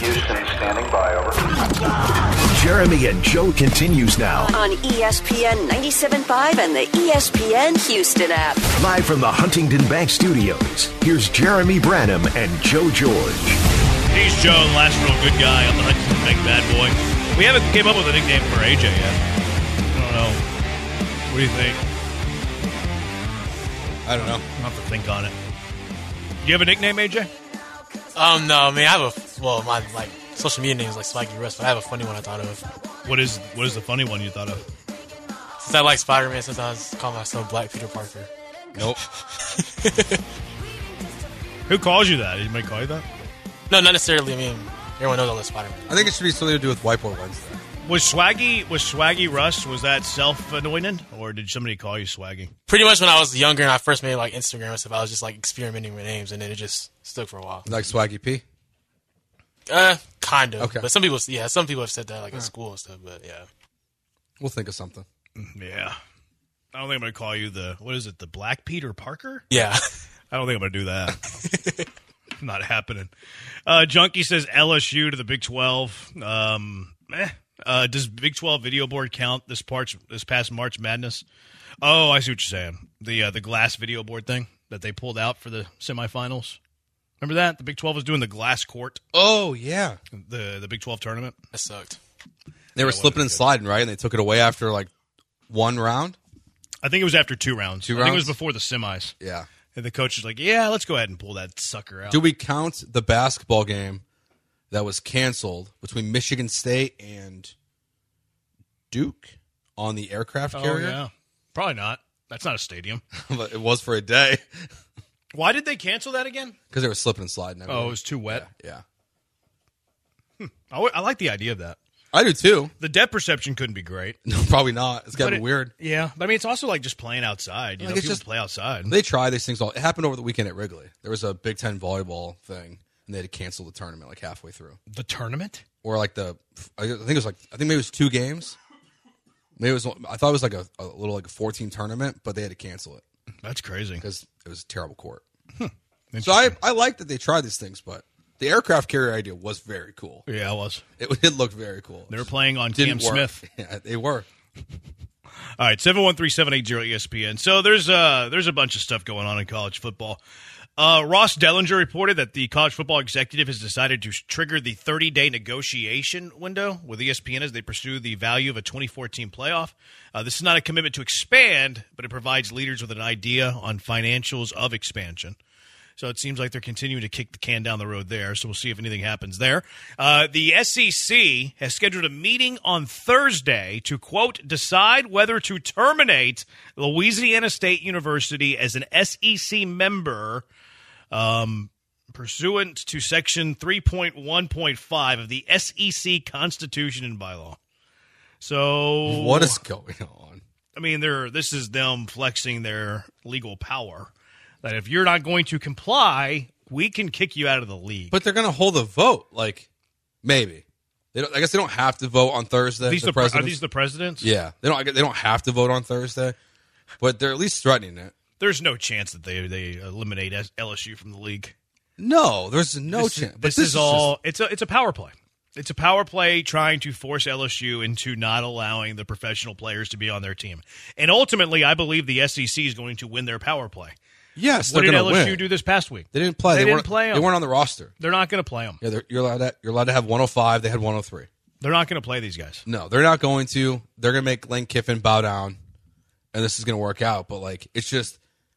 Houston, standing by, over. Jeremy and Joe continues now. On ESPN 97.5 and the ESPN Houston app. Live from the Huntington Bank Studios, here's Jeremy Branham and Joe George. He's Joe, the last real good guy on the Huntington Bank bad boy. We haven't came up with a nickname for AJ yet. I don't know. What do you think? I don't know. I'll have to think on it. Do you have a nickname, AJ? No, I mean, I have my social media name is like Swaggy Russ, but I have a funny one I thought of. What is the funny one you thought of? Since I like Spider-Man, sometimes I call myself Black Peter Parker. Nope. Who calls you that? Anybody call you that? No, not necessarily. I mean, everyone knows I love Spider-Man. I think it should be something to do with Whiteboard Wednesday. Was Swaggy Russ, was that self-anointed, or did somebody call you Swaggy? Pretty much when I was younger and I first made like Instagram and stuff, I was just like experimenting with names, and then it just stuck for a while. Like Swaggy P? Kind of. Okay. But some people have said that like at school and stuff, but yeah. We'll think of something. Yeah. I don't think I'm going to call you the Black Peter Parker? Yeah. I don't think I'm going to do that. Not happening. Junkie says LSU to the Big 12. Does Big 12 video board count this past March Madness? Oh, I see what you're saying. The glass video board thing that they pulled out for the semifinals. Remember that? The Big 12 was doing the glass court. Oh, yeah. The Big 12 tournament. That sucked. They were slipping and sliding, right? And they took it away after like one round? I think it was after 2 rounds. I think it was before the semis. Yeah. And the coach was like, yeah, let's go ahead and pull that sucker out. Do we count the basketball game that was canceled between Michigan State and Duke on the aircraft carrier? Oh, yeah. Probably not. That's not a stadium. But it was for a day. Why did they cancel that again? Because they were slipping and sliding. Oh, it was too wet? Yeah. I like the idea of that. I do, too. The depth perception couldn't be great. No, probably not. It's got to be weird. Yeah. But I mean, it's also like just playing outside. You know, people play outside. They try these things all. It happened over the weekend at Wrigley. There was a Big Ten volleyball thing, and they had to cancel the tournament like halfway through. The tournament? Or like I think maybe it was 2 games. Maybe it was. I thought it was like a little like a 14 tournament, but they had to cancel it. That's crazy because it was a terrible court. So I like that they tried these things, but the aircraft carrier idea was very cool. Yeah, it was. It looked very cool. They were playing on Cam Smith. Yeah, they were. All right, 713-780-ESPN. So there's a bunch of stuff going on in college football. Ross Dellinger reported that the college football executive has decided to trigger the 30-day negotiation window with ESPN as they pursue the value of a 2014 playoff. This is not a commitment to expand, but it provides leaders with an idea on financials of expansion. So it seems like they're continuing to kick the can down the road there, so we'll see if anything happens there. The SEC has scheduled a meeting on Thursday to, quote, decide whether to terminate Louisiana State University as an SEC member pursuant to Section 3.1.5 of the SEC Constitution and Bylaw. So what is going on? I mean, this is them flexing their legal power. That if you're not going to comply, we can kick you out of the league. But they're going to hold a vote, like maybe. I guess they don't have to vote on Thursday. Are these the presidents? Yeah, they don't have to vote on Thursday, but they're at least threatening it. There's no chance that they eliminate LSU from the league. No, there's no chance. This is all. It's a power play. It's a power play trying to force LSU into not allowing the professional players to be on their team, and ultimately, I believe the SEC is going to win their power play. Yes, what did LSU do this past week? They didn't play. They didn't play them. They weren't on the roster. They're not going to play them. Yeah, you're allowed to have 105. They had 103. They're not going to play these guys. No, they're not going to. They're going to make Lane Kiffin bow down, and this is going to work out. But like, it's just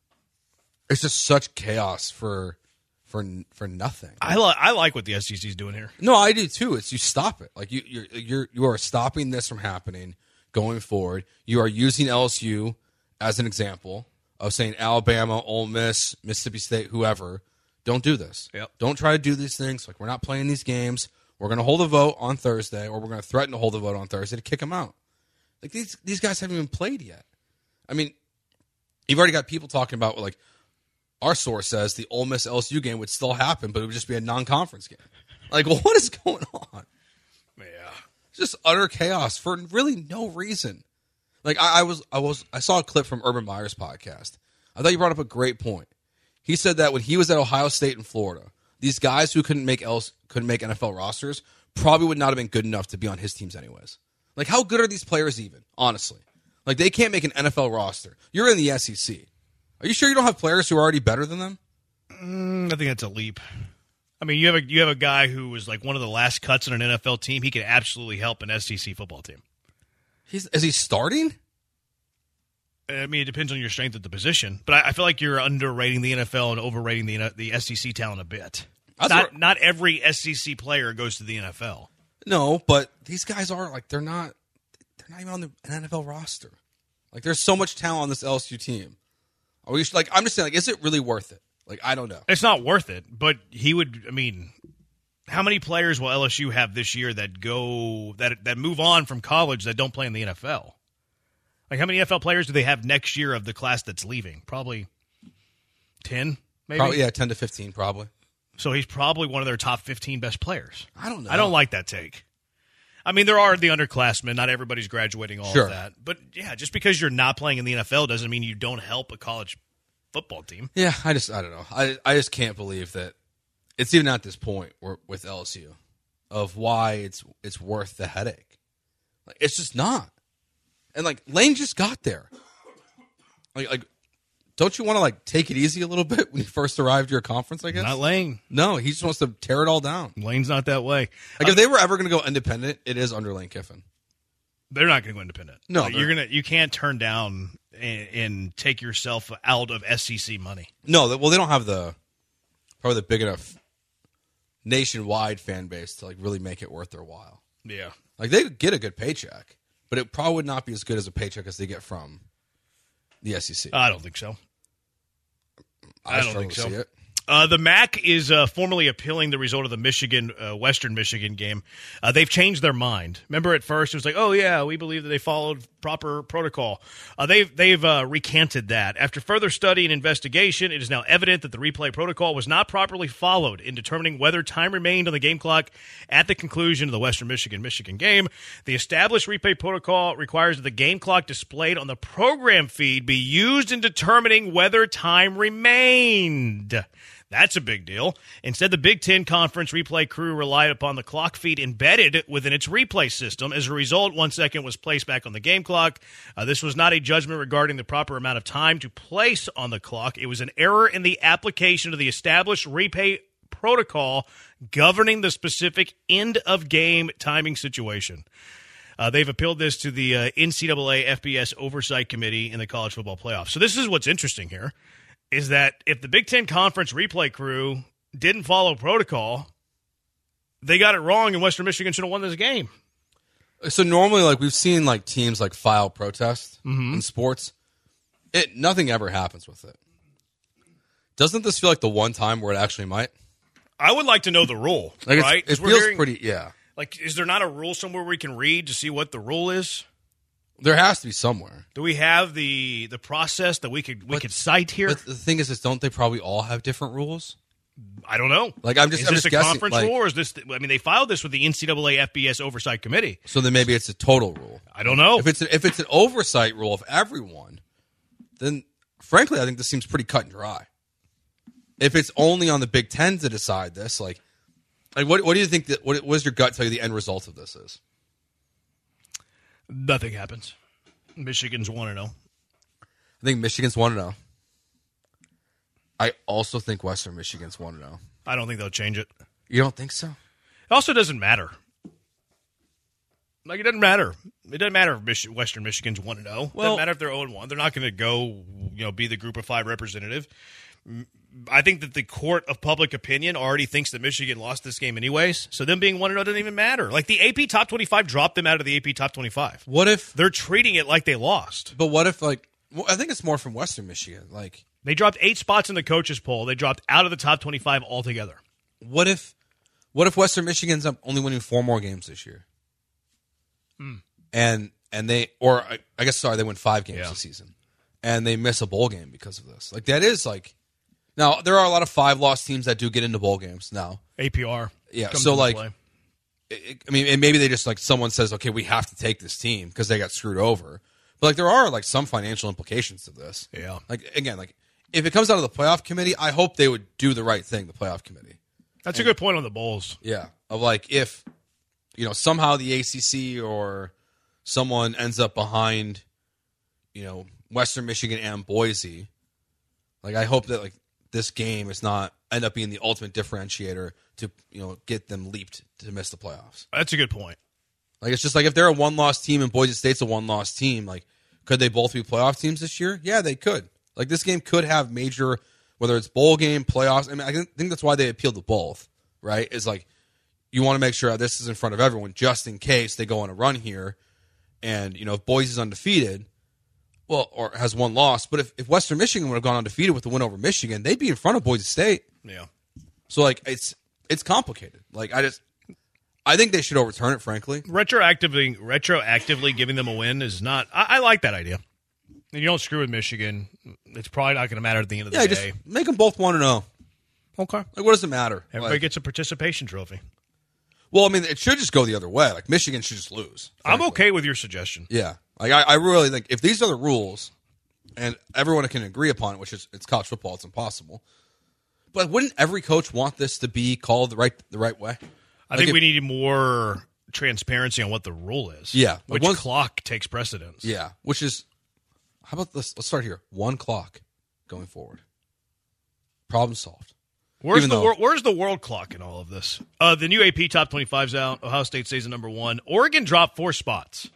such chaos for nothing. I like what the SEC is doing here. No, I do too. It's you stop it. Like you are stopping this from happening going forward. You are using LSU as an example of saying Alabama, Ole Miss, Mississippi State, whoever, don't do this. Yep. Don't try to do these things. Like, we're not playing these games. We're going to hold a vote on Thursday, or we're going to threaten to hold a vote on Thursday to kick them out. Like, these guys haven't even played yet. I mean, you've already got people talking about, like, our source says the Ole Miss LSU game would still happen, but it would just be a non-conference game. Like, well, what is going on? Yeah. It's just utter chaos for really no reason. Like, I saw a clip from Urban Meyer's podcast. I thought you brought up a great point. He said that when he was at Ohio State and Florida, these guys who couldn't make NFL rosters probably would not have been good enough to be on his teams anyways. Like, how good are these players even, honestly? Like, they can't make an NFL roster. You're in the SEC. Are you sure you don't have players who are already better than them? I think that's a leap. I mean, you have a guy who was like one of the last cuts on an NFL team. He could absolutely help an SEC football team. Is he starting? I mean, it depends on your strength at the position, but I feel like you're underrating the NFL and overrating the SEC talent a bit. Not every SEC player goes to the NFL. No, but these guys are like they're not even on an NFL roster. Like, there's so much talent on this LSU team. I'm just saying, like, is it really worth it? Like, I don't know. It's not worth it, but he would. I mean, how many players will LSU have this year that move on from college that don't play in the NFL? Like, how many NFL players do they have next year of the class that's leaving? Probably 10, maybe? Probably, yeah, 10 to 15, probably. So he's probably one of their top 15 best players. I don't know. I don't like that take. I mean, there are the underclassmen. Not everybody's graduating all of that. But, yeah, just because you're not playing in the NFL doesn't mean you don't help a college football team. Yeah, I don't know. I just can't believe that it's even at this point with LSU of why it's worth the headache. Like, it's just not. And, like, Lane just got there. Like, don't you want to, like, take it easy a little bit when you first arrived to your conference, I guess? Not Lane. No, he just wants to tear it all down. Lane's not that way. Like, if they were ever going to go independent, it is under Lane Kiffin. They're not going to go independent. No, you can't turn down and take yourself out of SEC money. No, well, they don't have probably the big enough nationwide fan base to, like, really make it worth their while. Yeah. Like, they get a good paycheck, but it probably would not be as good as a paycheck as they get from the SEC. I don't think so. I don't think so. See it. The MAC is formally appealing the result of the Western Michigan game. They've changed their mind. Remember, at first it was like, oh yeah, we believe that they followed proper protocol. They've recanted that. After further study and investigation, it is now evident that the replay protocol was not properly followed in determining whether time remained on the game clock at the conclusion of the Western Michigan game. The established replay protocol requires that the game clock displayed on the program feed be used in determining whether time remained. That's a big deal. Instead, the Big Ten Conference replay crew relied upon the clock feed embedded within its replay system. As a result, 1 second was placed back on the game clock. This was not a judgment regarding the proper amount of time to place on the clock. It was an error in the application of the established replay protocol governing the specific end-of-game timing situation. They've appealed this to the NCAA FBS Oversight Committee in the College Football Playoff. So this is what's interesting here. Is that if the Big Ten Conference replay crew didn't follow protocol, they got it wrong and Western Michigan should have won this game. So normally, like, we've seen, like, teams, like, file protests in sports. Nothing ever happens with it. Doesn't this feel like the one time where it actually might? I would like to know the rule, like, right? It feels pretty, yeah. Like, is there not a rule somewhere we can read to see what the rule is? There has to be somewhere. Do we have the process that we could cite here? But the thing is don't they probably all have different rules? I don't know. Like, is this a guessing, conference rule, or is this? I mean, they filed this with the NCAA FBS Oversight Committee. So then maybe it's a total rule. I don't know. If it's an oversight rule of everyone, then frankly, I think this seems pretty cut and dry. If it's only on the Big Ten to decide this, like what do you think that? What does your gut tell you the end result of this is? Nothing happens. Michigan's 1-0. I think Michigan's 1-0. I also think Western Michigan's 1-0. I don't think they'll change it. You don't think so? It also doesn't matter. Like, it doesn't matter. It doesn't matter if Western Michigan's 1-0. It doesn't matter if they're 0-1. They're not going to go, be the Group of 5 representative. I think that the court of public opinion already thinks that Michigan lost this game anyways, so them being 1-0 doesn't even matter. Like, the AP Top 25 dropped them out of the AP Top 25. What if... They're treating it like they lost. But what if, like... Well, I think it's more from Western Michigan. Like, they dropped 8 spots in the coaches poll. They dropped out of the Top 25 altogether. What if Western Michigan's up only winning 4 more games this year? And they... Or, I guess, sorry, they win 5 games this season. And they miss a bowl game because of this. Like, that is, like... Now, there are a lot of 5-loss teams that do get into bowl games now. APR. Yeah, so, like, and maybe they just, like, someone says, okay, we have to take this team because they got screwed over. But, like, there are, like, some financial implications to this. Yeah. Like, again, like, if it comes out of the playoff committee, I hope they would do the right thing, the playoff committee. That's a good point on the bowls. Yeah, of like if somehow the ACC or someone ends up behind, Western Michigan and Boise. Like I hope that like this game is not end up being the ultimate differentiator to get them leaped to miss the playoffs. That's a good point. Like it's just like if they're a one-loss team and Boise State's a one-loss team, like could they both be playoff teams this year? Yeah, they could. Like this game could have major, whether it's bowl game, playoffs. I mean, I think that's why they appealed to both, right? Is like you want to make sure this is in front of everyone just in case they go on a run here. And, if Boise's undefeated, or has one loss, but if Western Michigan would have gone undefeated with the win over Michigan, they'd be in front of Boise State. Yeah. So, like, it's complicated. Like, I think they should overturn it, frankly. Retroactively giving them a win is not – I like that idea. And you don't screw with Michigan. It's probably not going to matter at the end of the day. Just make them both 1-0. Okay. Like, what does it matter? Everybody gets a participation trophy. Well, I mean, it should just go the other way. Like, Michigan should just lose. Frankly. I'm okay with your suggestion. Yeah. Like, I really think if these are the rules and everyone can agree upon it, which is it's college football, it's impossible. But wouldn't every coach want this to be called the right way? I think we need more transparency on what the rule is. Yeah. Which clock takes precedence. Yeah. Which is, how about this? Let's start here. 1 clock going forward. Problem solved. Where's the world clock in all of this? The new AP Top 25's out. Ohio State stays at number 1. Oregon dropped 4 spots.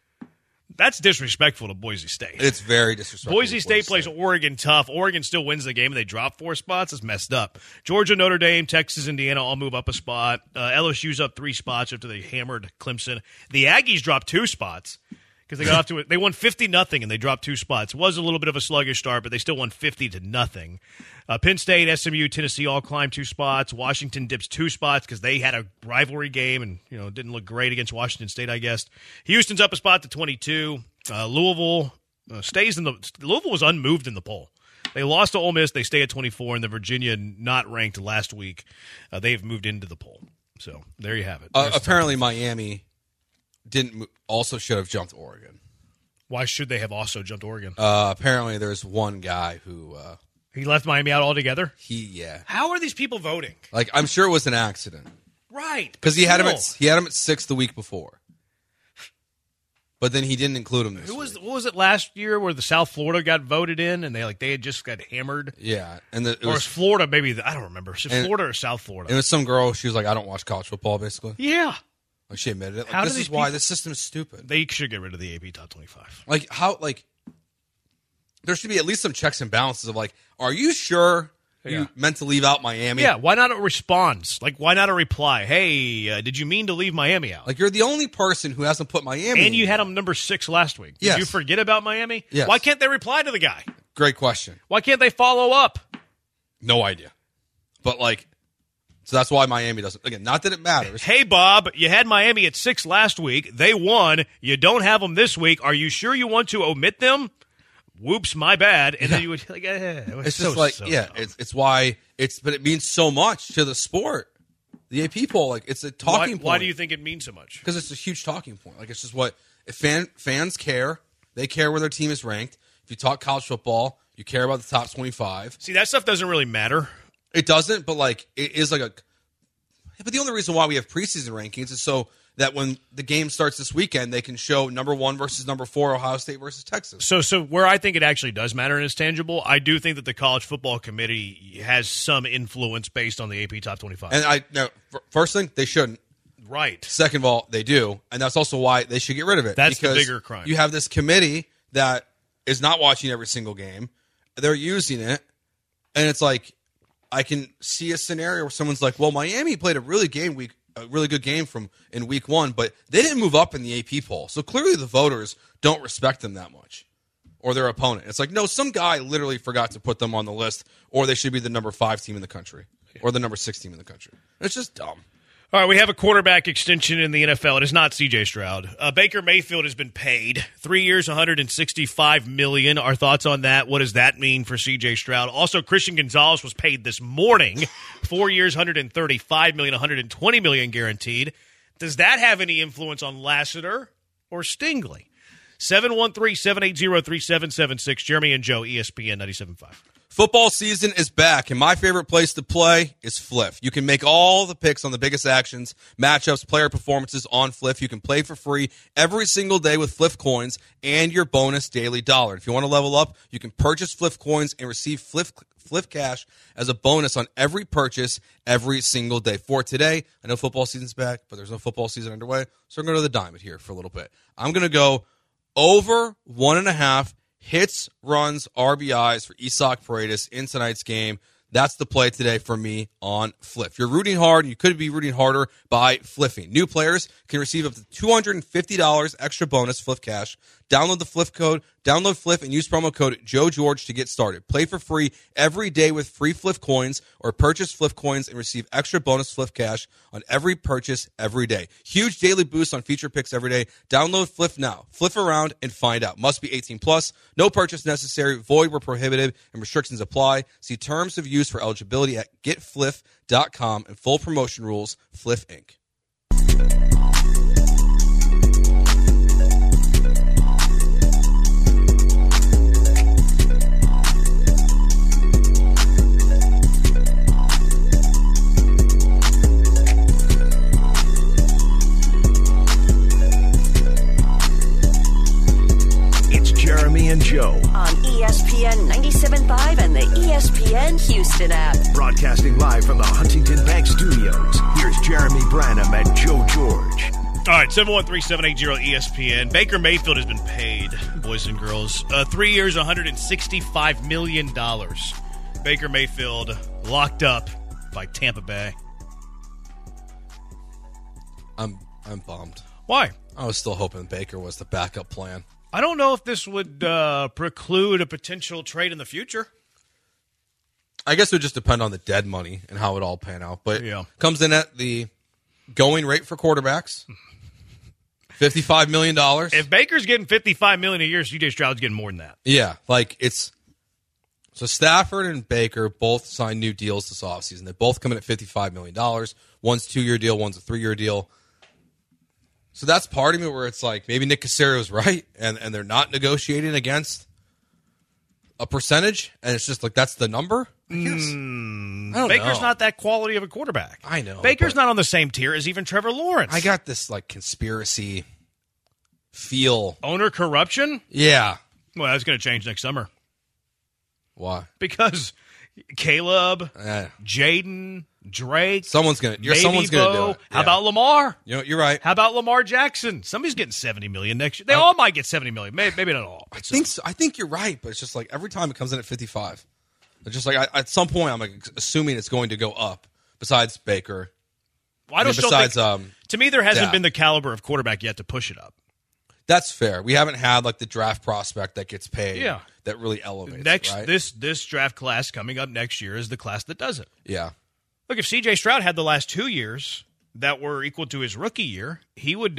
That's disrespectful to Boise State. It's very disrespectful. Boise State plays Oregon tough. Oregon still wins the game, and they drop 4 spots. It's messed up. Georgia, Notre Dame, Texas, Indiana all move up a spot. LSU's up 3 spots after they hammered Clemson. The Aggies dropped 2 spots because they got off to it. They won 50-0, and they dropped 2 spots. It was a little bit of a sluggish start, but they still won 50-0. Penn State, SMU, Tennessee all climbed 2 spots. Washington dips 2 spots because they had a rivalry game and didn't look great against Washington State, I guess. Houston's up a spot to 22. Louisville stays in the. Louisville was unmoved in the poll. They lost to Ole Miss. They stay at 24, and the Virginia not ranked last week. They've moved into the poll. So there you have it. Apparently, Miami also should have jumped Oregon. Why should they have also jumped Oregon? Apparently, there's one guy who. He left Miami out altogether? Yeah. How are these people voting? Like, I'm sure it was an accident. Right. Because he had him at 6 the week before. But then he didn't include him this week. What was it last year where the South Florida got voted in and they had just got hammered? Yeah. And it was Florida, maybe. I don't remember. Was it Florida or South Florida? It was some girl. She was like, I don't watch college football, basically. Yeah. Like, she admitted it. Like, this is why this system is stupid. They should get rid of the AP Top 25. Like, how, like, there should be at least some checks and balances of, like, are you sure you meant to leave out Miami? Yeah, why not a response? Like, why not a reply? Hey, did you mean to leave Miami out? Like, you're the only person who hasn't put Miami And you had them number 6 last week. Did you forget about Miami? Yes. Why can't they reply to the guy? Great question. Why can't they follow up? No idea. But, like, so that's why Miami doesn't. Again, not that it matters. Hey, Bob, you had Miami at 6 last week. They won. You don't have them this week. Are you sure you want to omit them? Whoops, my bad. And then you would like, it's just like, it's why but it means so much to the sport. The AP poll, like, it's a talking point. Why do you think it means so much? Because it's a huge talking point. Like, it's just what if fans care. They care where their team is ranked. If you talk college football, you care about the top 25. See, that stuff doesn't really matter. It doesn't, but like it is like but the only reason why we have preseason rankings is so that when the game starts this weekend, they can show number 1 versus number 4, Ohio State versus Texas. So where I think it actually does matter and is tangible, I do think that the College Football Committee has some influence based on the AP Top 25. And first thing, they shouldn't. Right. Second of all, they do, and that's also why they should get rid of it. That's the bigger crime. You have this committee that is not watching every single game. They're using it, and it's like I can see a scenario where someone's like, well, Miami played a really good game in week 1, but they didn't move up in the AP poll. So clearly the voters don't respect them that much or their opponent. It's like, no, some guy literally forgot to put them on the list, or they should be the number 5 team in the country or the number 6 team in the country. It's just dumb. All right, we have a quarterback extension in the NFL. It is not C.J. Stroud. Baker Mayfield has been paid 3 years, $165 million. Our thoughts on that? What does that mean for C.J. Stroud? Also, Christian Gonzalez was paid this morning, 4 years, $135 million, $120 million guaranteed. Does that have any influence on Lassiter or Stingley? 713-780-3776. Jeremy and Joe, ESPN 97.5. Football season is back, and my favorite place to play is Fliff. You can make all the picks on the biggest actions, matchups, player performances on Fliff. You can play for free every single day with Fliff coins and your bonus daily dollar. If you want to level up, you can purchase Fliff coins and receive Fliff cash as a bonus on every purchase every single day. For today, I know football season's back, but there's no football season underway, so I'm going to go to the diamond here for a little bit. I'm going to go over 1.5 hits, runs, RBIs for Isak Paredes in tonight's game. That's the play today for me on Fliff. You're rooting hard, and you could be rooting harder by fliffing. New players can receive up to $250 extra bonus Fliff cash. Download the Fliff code, download Fliff, and use promo code JoeGeorge to get started. Play for free every day with free Fliff coins, or purchase Fliff coins and receive extra bonus Fliff cash on every purchase every day. Huge daily boosts on feature picks every day. Download Fliff now. Fliff around and find out. Must be 18 plus. No purchase necessary. Void where prohibited, and restrictions apply. See terms of use for eligibility at getfliff.com and full promotion rules. Fliff Inc. Jeremy and Joe on ESPN 97.5 and the ESPN Houston app. Broadcasting live from the Huntington Bank Studios. Here's Jeremy Branham and Joe George. All right, 713-780-ESPN. Baker Mayfield has been paid, boys and girls. 3 years, $165 million. Baker Mayfield locked up by Tampa Bay. I'm bummed. Why? I was still hoping Baker was the backup plan. I don't know if this would preclude a potential trade in the future. I guess it would just depend on the dead money and how it all pan out. But yeah. Comes in at the going rate for quarterbacks, $55 million. If Baker's getting $55 million a year, C.J. Stroud's getting more than that. Yeah, so Stafford and Baker both signed new deals this offseason. They both come in at $55 million. One's a 2-year deal, one's a 3-year deal. So that's part of me where it's like maybe Nick Caserio's right, and they're not negotiating against a percentage, and it's just like that's the number. I guess. I don't Baker's know. not that quality of a quarterback. I know. Baker's not on the same tier as even Trevor Lawrence. I got this like conspiracy feel. Owner corruption? Yeah. Well, that's going to change next summer Why? because Caleb, Eh. Jaden, Drake, Someone's gonna do Bo. it. How Yeah. about Lamar? You know, you're right. How about Lamar Jackson? Somebody's getting $70 million next year. They all might get $70 million. Maybe not all. I think you're right, but it's just like every time it comes in at 55, it's just like at some point I'm like assuming it's going to go up. Besides Baker, Well, I don't still think, besides to me, there hasn't Dak. been the caliber of quarterback yet to push it up. that's fair. We haven't had like the draft prospect that gets paid. Yeah. That really elevates. Next, it, right? this draft class coming up next year is the class that does it. Yeah. Look, if C.J. Stroud had the last 2 years that were equal to his rookie year, he would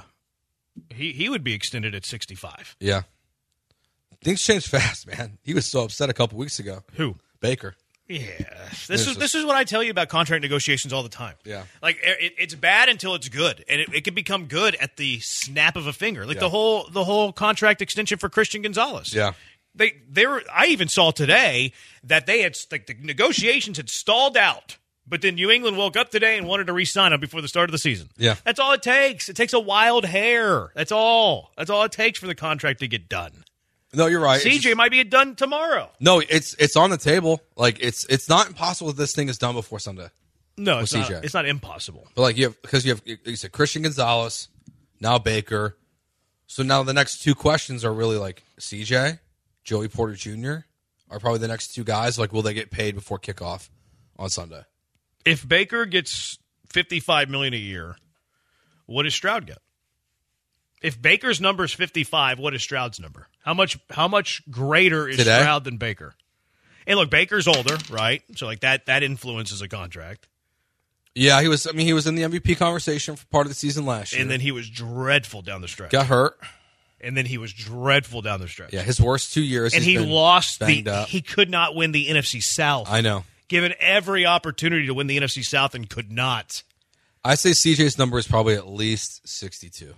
he would be extended at 65. Yeah. Things change fast, man. He was so upset a couple weeks ago. Who? Baker. Yeah, this is what I tell you about contract negotiations all the time. Yeah. Like it's bad until it's good, and it can become good at the snap of a finger. Like Yeah. the whole contract extension for Christian Gonzalez. Yeah. They were. I even saw today that they had like the negotiations had stalled out, but then New England woke up today and wanted to re-sign him before the start of the season. Yeah. That's all it takes. It takes a wild hair. That's all. That's all it takes for the contract to get done. No, you're right. CJ might be done tomorrow. No, it's on the table. Like it's not impossible that this thing is done before Sunday. No, it's With not. CJ. It's not impossible. But like you said Christian Gonzalez, now Baker. So now the next two questions are really like CJ, Joey Porter Jr. are probably the next two guys. Like, will they get paid before kickoff on Sunday? If Baker gets $55 million a year, what does Stroud get? If Baker's number is 55, what is Stroud's number? How much greater is Today? Stroud than Baker? And look, Baker's older, right? So like that influences a contract. Yeah, he was in the MVP conversation for part of the season last year. And then he was dreadful down the stretch. got hurt. And then he was dreadful down the stretch. Yeah, his worst 2 years. And he's he been lost banged up. he could not win the NFC South. I know. Given every opportunity to win the NFC South and could not. I say CJ's number is probably at least 62.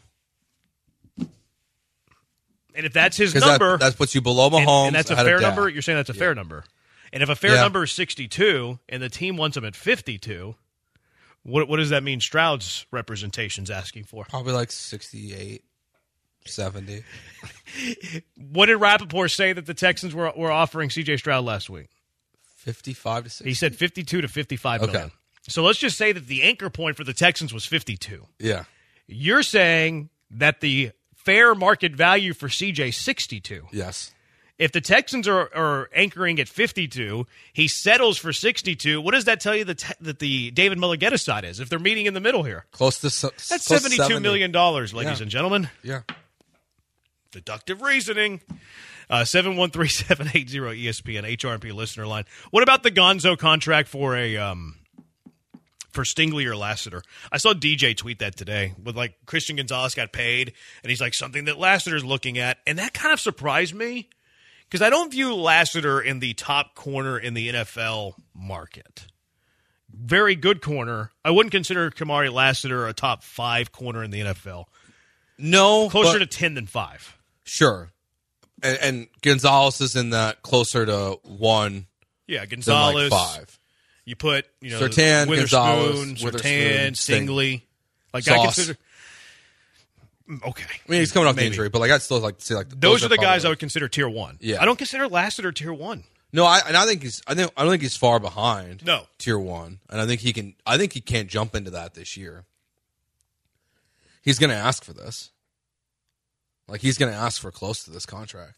And if that's his Because number, that puts you below Mahomes. and that's a ahead of fair Dak. number, you're saying that's a fair number. And if a fair Yeah. number is 62 and the team wants him at 52, what does that mean Stroud's representation's asking for? Probably like 68, 70. What did Rappaport say that the Texans were offering C.J. Stroud last week? 55 to 60. He said 52 to 55 Okay. million. So let's just say that the anchor point for the Texans was 52. Yeah. You're saying that the fair market value for CJ is 62. Yes. If the Texans are anchoring at 52, he settles for 62. What does that tell you that the David Mulligetta side is? If they're meeting in the middle here, Close to that's close to $72 million, ladies Yeah. and gentlemen. Yeah. Deductive reasoning. 713-780-ESPN HRP listener line. What about the Gonzo contract for Stingley or Lassiter? I saw DJ tweet that today with like Christian Gonzalez got paid, and he's like something that Lassiter's looking at, and that kind of surprised me because I don't view Lassiter in the top corner in the NFL market. Very good corner. I wouldn't consider Kamari Lassiter a top 5 corner in the NFL. No. Closer but- to 10 than 5. Sure. And Gonzalez is in that closer to 1 Yeah, than Gonzalez. like 5. You put, Surtain, Witherspoon, Gonzalez, Surtain, Witherspoon, Stingley. Like I Sauce. consider. Okay, I mean, he's coming off the Maybe. injury, but like I'd still like to say like those are the guys I probably- would consider tier 1. Yeah. I don't consider Lassiter tier 1. No, I don't think he's far behind. No. Tier 1, and I think he can't jump into that this year. He's going to ask for this. Like he's going to ask for close to this contract.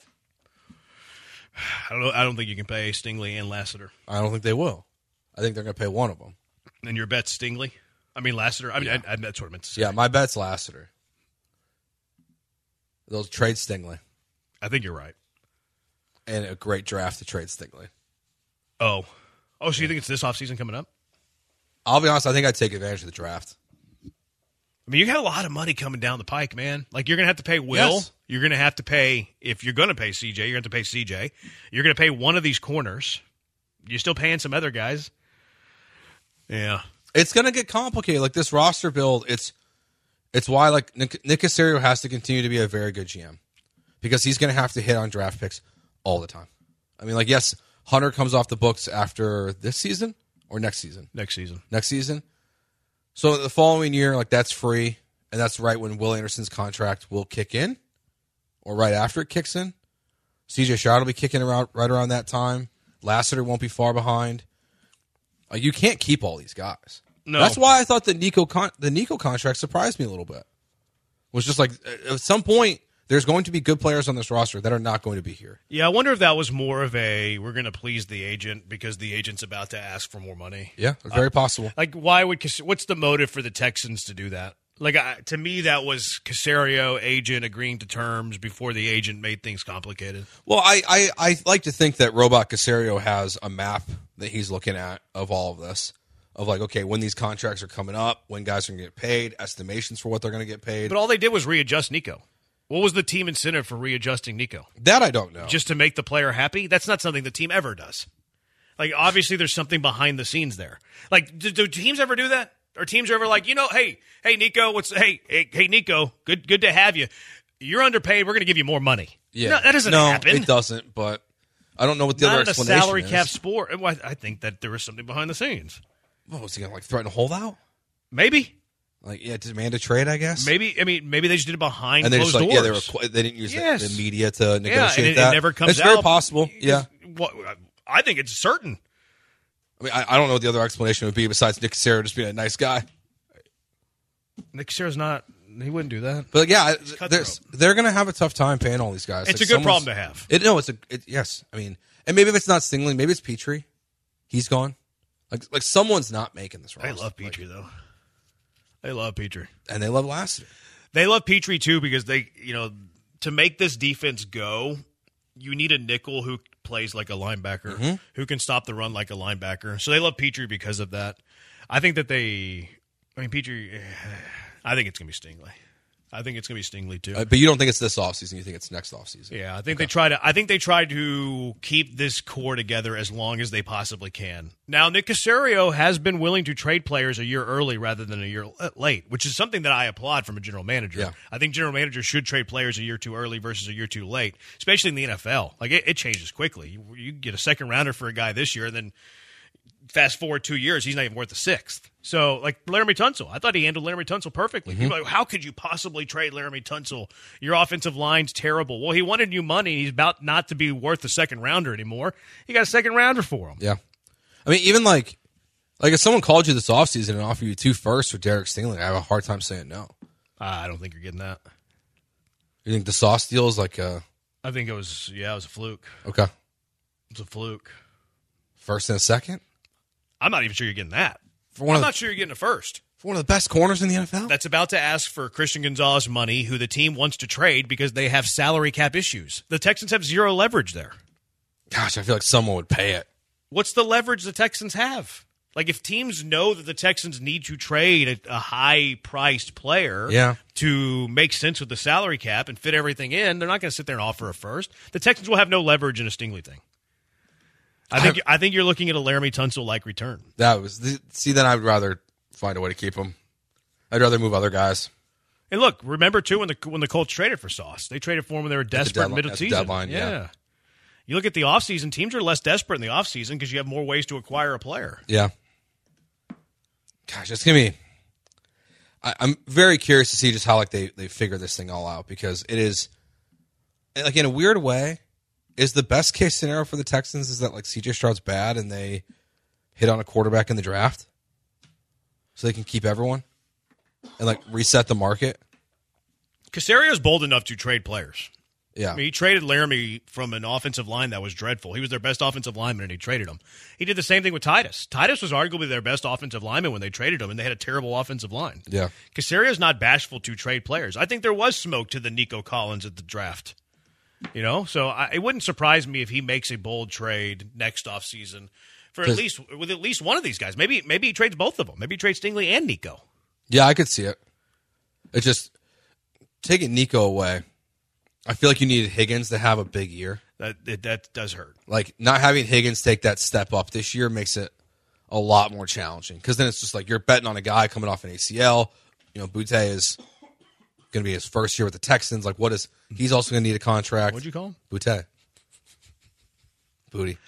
I don't think you can pay Stingley and Lassiter. I don't think they will. I think they're going to pay one of them. And your bet's Stingley. I mean Lassiter. I mean that's what I meant to say. Yeah, my bet's Lassiter. They'll trade Stingley, I think you're right. and a great draft to trade Stingley. Oh, so you think it's this offseason coming up? I'll be honest. I think I'd take advantage of the draft. I mean, you got a lot of money coming down the pike, man. Like, you're going to have to pay Will. Yes. You're going to have to pay, if you're going to pay CJ, you're going to have to pay CJ. You're going to pay one of these corners. You're still paying some other guys. Yeah. It's going to get complicated. Like this roster build, it's why like Nick Caserio has to continue to be a very good GM because he's going to have to hit on draft picks all the time. I mean, like, yes, Hunter comes off the books after this season or next season? Next season. Next season. So the following year, like that's free, and that's right when Will Anderson's contract will kick in, or right after it kicks in. CJ Stroud will be kicking around right around that time. Lassiter won't be far behind. You can't keep all these guys. No. That's why I thought the Nico contract surprised me a little bit. It was just like at some point there's going to be good players on this roster that are not going to be here. Yeah, I wonder if that was more of a we're going to please the agent because the agent's about to ask for more money. Yeah, it's very possible. Like, what's the motive for the Texans to do that? Like, to me, that was Caserio, agent, agreeing to terms before the agent made things complicated. Well, I like to think that Robot Caserio has a map that he's looking at of all of this. Of like, okay, when these contracts are coming up, when guys are going to get paid, estimations for what they're going to get paid. But all they did was readjust Nico. What was the team incentive for readjusting Nico? That I don't know. Just to make the player happy? That's not something the team ever does. Like, obviously, there's something behind the scenes there. Like, do teams ever do that? Or teams are ever like, hey, Nico, hey, Nico, good to have you. You're underpaid. We're going to give you more money. Yeah. No, that doesn't happen. It doesn't, but I don't know what the Not other in a explanation salary is. cap sport. Well, I think that there was something behind the scenes. What was he going to like threaten a holdout? Maybe. Like, yeah, demand a trade, I guess. Maybe they just did it behind And they closed just like, doors. yeah, they didn't use Yes. the media to Yeah, negotiate and that. it never comes It's out. very possible. Yeah. I think it's certain. I mean, I don't know what the other explanation would be besides Nick Caserio just being a nice guy. Nick Caserio's not. He wouldn't do that. But yeah, cutthroat. they're going to have a tough time paying all these guys. It's Like, a good someone's- problem to have. Yes. I mean, and maybe if it's not Stingley, maybe it's Petrie. He's gone. Like someone's not making this roster. They love Petrie, though. They love Petrie. And they love Lassiter. They love Petrie, too, because they, to make this defense go, you need a nickel who plays like a linebacker, who can stop the run like a linebacker. So they love Petrie because of that. I think that Petrie, I think it's going to be Stingley. I think it's going to be Stingley too. But you don't think it's this offseason? You think it's next offseason? Yeah, I think they try to keep this core together as long as they possibly can. Now, Nick Caserio has been willing to trade players a year early rather than a year late, which is something that I applaud from a general manager. Yeah. I think general managers should trade players a year too early versus a year too late, especially in the NFL. Like it changes quickly. You get a second rounder for a guy this year, and then fast forward 2 years, he's not even worth the sixth. So, like Laramie Tunsil, I thought he handled Laramie Tunsil perfectly. People are like, how could you possibly trade Laramie Tunsil? Your offensive line's terrible. Well, he wanted new money. He's about not to be worth the second rounder anymore. He got a second rounder for him. Yeah. I mean, even like if someone called you this offseason and offered you 2 firsts for Derek Stingley, I have a hard time saying no. I don't think you're getting that. You think the Sauce deal is like I think it was a fluke. okay, It's a fluke. first and a second? I'm not even sure you're getting that. For one I'm of not sure you're getting a first. for one of the best corners in the NFL? That's about to ask for Christian Gonzalez money, who the team wants to trade because they have salary cap issues. The Texans have zero leverage there. Gosh, I feel like someone would pay it. What's the leverage the Texans have? Like, if teams know that the Texans need to trade a high-priced player to make sense with the salary cap and fit everything in, they're not going to sit there and offer a first. The Texans will have no leverage in a Stingley thing. I think you're looking at a Laramie Tunsil-like return. Then I would rather find a way to keep him. I'd rather move other guys. And look, remember, too, when the Colts traded for Sauce. They traded for him when they were desperate middle season. Deadline, yeah. You look at the offseason, teams are less desperate in the offseason because you have more ways to acquire a player. Yeah. Gosh, it's going to be – I'm very curious to see just how they figure this thing all out, because it is – like, in a weird way, is the best case scenario for the Texans is that, like, C.J. Stroud's bad and they hit on a quarterback in the draft so they can keep everyone and, like, reset the market? Caserio's bold enough to trade players. Yeah. I mean, he traded Laramie from an offensive line that was dreadful. He was their best offensive lineman, and he traded him. He did the same thing with Titus. Titus was arguably their best offensive lineman when they traded him, and they had a terrible offensive line. Yeah. Caserio's not bashful to trade players. I think there was smoke to the Nico Collins at the draft. You know? So it wouldn't surprise me if he makes a bold trade next offseason with at least one of these guys. Maybe he trades both of them. Maybe he trades Stingley and Nico. Yeah, I could see it. It's just taking Nico away. I feel like you needed Higgins to have a big year. That does hurt. Like, not having Higgins take that step up this year makes it a lot more challenging, because then it's just like you're betting on a guy coming off an ACL. You know, Boutte is going to be his first year with the Texans. Like, he's also going to need a contract. What'd you call him? Boutte. Booty.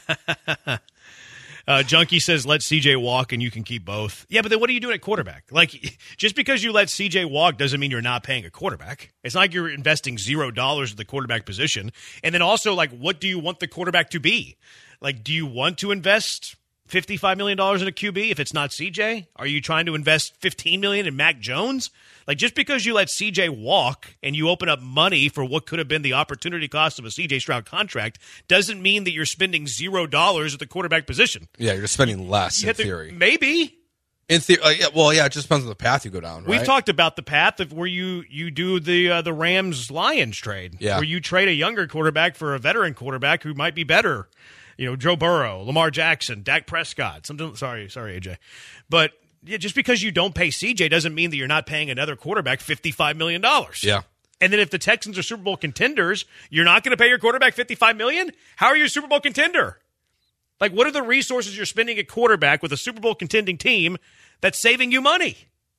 Junkie says, let CJ walk and you can keep both. Yeah, but then what are you doing at quarterback? Like, just because you let CJ walk doesn't mean you're not paying a quarterback. It's not like you're investing $0 at the quarterback position. And then also, like, what do you want the quarterback to be? Like, do you want to invest $55 million in a QB if it's not CJ? Are you trying to invest $15 million in Mac Jones? Like, just because you let CJ walk and you open up money for what could have been the opportunity cost of a CJ Stroud contract doesn't mean that you're spending $0 at the quarterback position. Yeah, you're spending less in theory. Maybe. In theory, it just depends on the path you go down, right? We've talked about the path of where you do the Rams-Lions trade, where you trade a younger quarterback for a veteran quarterback who might be better. You know, Joe Burrow, Lamar Jackson, Dak Prescott. Sorry, AJ. But yeah, just because you don't pay CJ doesn't mean that you're not paying another quarterback $55 million. Yeah. And then if the Texans are Super Bowl contenders, you're not going to pay your quarterback $55 million? How are you a Super Bowl contender? Like, what are the resources you're spending at quarterback with a Super Bowl contending team that's saving you money?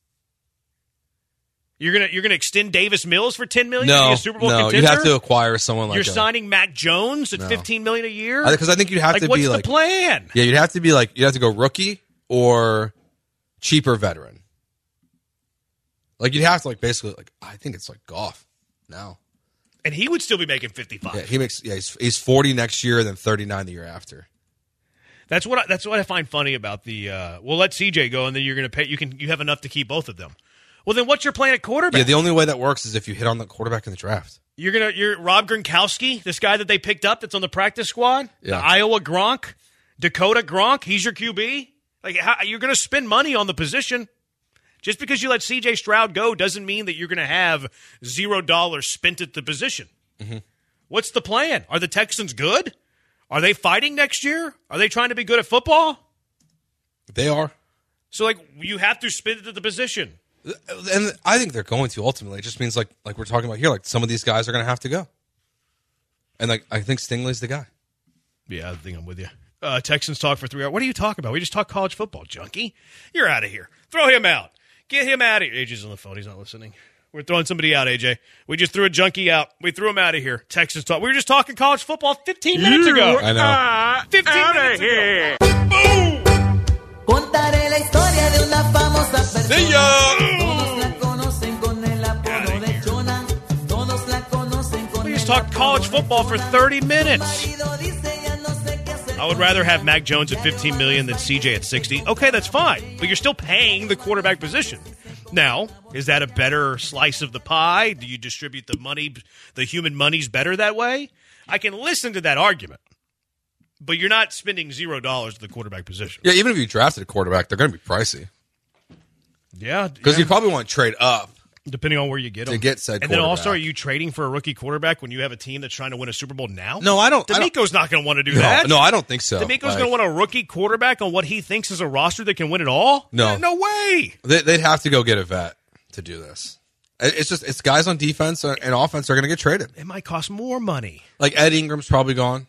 You're gonna extend Davis Mills for $10 million to be a Super Bowl contender? You have to acquire someone like You're signing Mac Jones at $15 million a year? Because I think you'd have to what's be the plan? Yeah, you'd have to be like, you'd have to go rookie or cheaper veteran. Like, you'd have to, like, basically, like, I think it's like Goff now. And he would still be making 55. Yeah, he's 40 next year and then 39 the year after. That's what I find funny about the we'll let CJ go and then you're going to pay you have enough to keep both of them. Well, then what's your plan at quarterback? Yeah, the only way that works is if you hit on the quarterback in the draft. You're Rob Gronkowski, this guy that they picked up that's on the practice squad, the Iowa Gronk, Dakota Gronk, he's your QB. Like, you're going to spend money on the position. Just because you let C.J. Stroud go doesn't mean that you're going to have $0 spent at the position. Mm-hmm. What's the plan? Are the Texans good? Are they fighting next year? Are they trying to be good at football? They are. So, like, you have to spend it at the position. And I think they're going to ultimately. It just means like we're talking about here, like some of these guys are going to have to go. And like I think Stingley's the guy. Yeah, I think I'm with you. Texans talk for 3 hours. What are you talking about? We just talk college football, junkie. You're out of here. Throw him out. Get him out of here. AJ's on the phone. He's not listening. We're throwing somebody out, AJ. We just threw a junkie out. We threw him out of here. Texans talk. We were just talking college football 15 minutes ago. I know. 15 minutes ago. Boom! Contaré la historia de una famosa persona. See ya! Todos la conocen con el apodo de Chona. Todos la conocen con We just talked college football for 30 minutes. I would rather have Mac Jones at $15 million than CJ at $60. Okay, that's fine, but you're still paying the quarterback position. Now, is that a better slice of the pie? Do you distribute the money, the human monies better that way? I can listen to that argument, but you're not spending $0 at the quarterback position. Yeah, even if you drafted a quarterback, they're going to be pricey. Yeah, Because you probably want to trade up. depending on where you get them. To get said and then also, quarterback. are you trading for a rookie quarterback when you have a team that's trying to win a Super Bowl now? No, I don't. D'Amico's not going to want to do that. No, I don't think so. D'Amico's going to want a rookie quarterback on what he thinks is a roster that can win it all? No. No way. They'd have to go get a vet to do this. It's guys on defense and offense are going to get traded. It might cost more money. Like Ed Ingram's probably gone,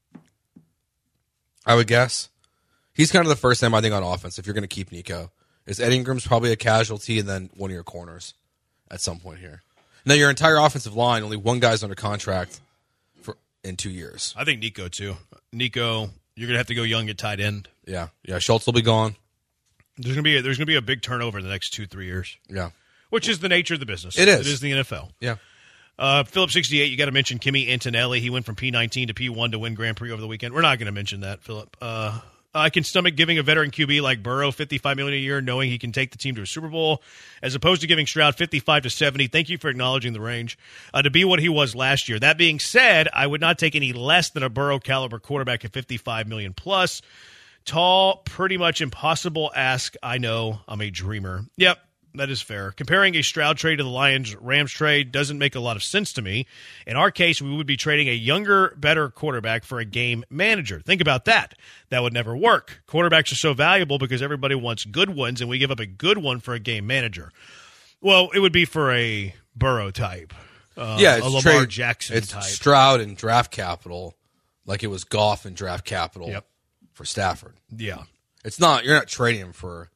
I would guess. He's kind of the first name I think on offense, if you're going to keep Nico. Is Ed Ingram's probably a casualty and then one of your corners at some point here. Now, your entire offensive line, only one guy's under contract in 2 years. I think Nico, too. Nico, you're going to have to go young at tight end. Yeah. Schultz will be gone. There's going to be a big turnover in the next 2-3 years. Yeah. Which is the nature of the business. It is. It is the NFL. Yeah. Philip 68, you got to mention Kimi Antonelli. He went from P19 to P1 to win Grand Prix over the weekend. We're not going to mention that, Philip. I can stomach giving a veteran QB like Burrow $55 million a year, knowing he can take the team to a Super Bowl, as opposed to giving Stroud $55 to $70. Thank you for acknowledging the range to be what he was last year. That being said, I would not take any less than a Burrow caliber quarterback at $55 million plus. Tall, pretty much impossible ask. I know, I'm a dreamer. Yep. That is fair. Comparing a Stroud trade to the Lions-Rams trade doesn't make a lot of sense to me. In our case, we would be trading a younger, better quarterback for a game manager. Think about that. That would never work. Quarterbacks are so valuable because everybody wants good ones, and we give up a good one for a game manager. Well, it would be for a Burrow type. Yeah, a Lamar Jackson it's type. Stroud and draft capital, like it was Goff and draft capital for Stafford. Yeah. It's not. You're not trading him for,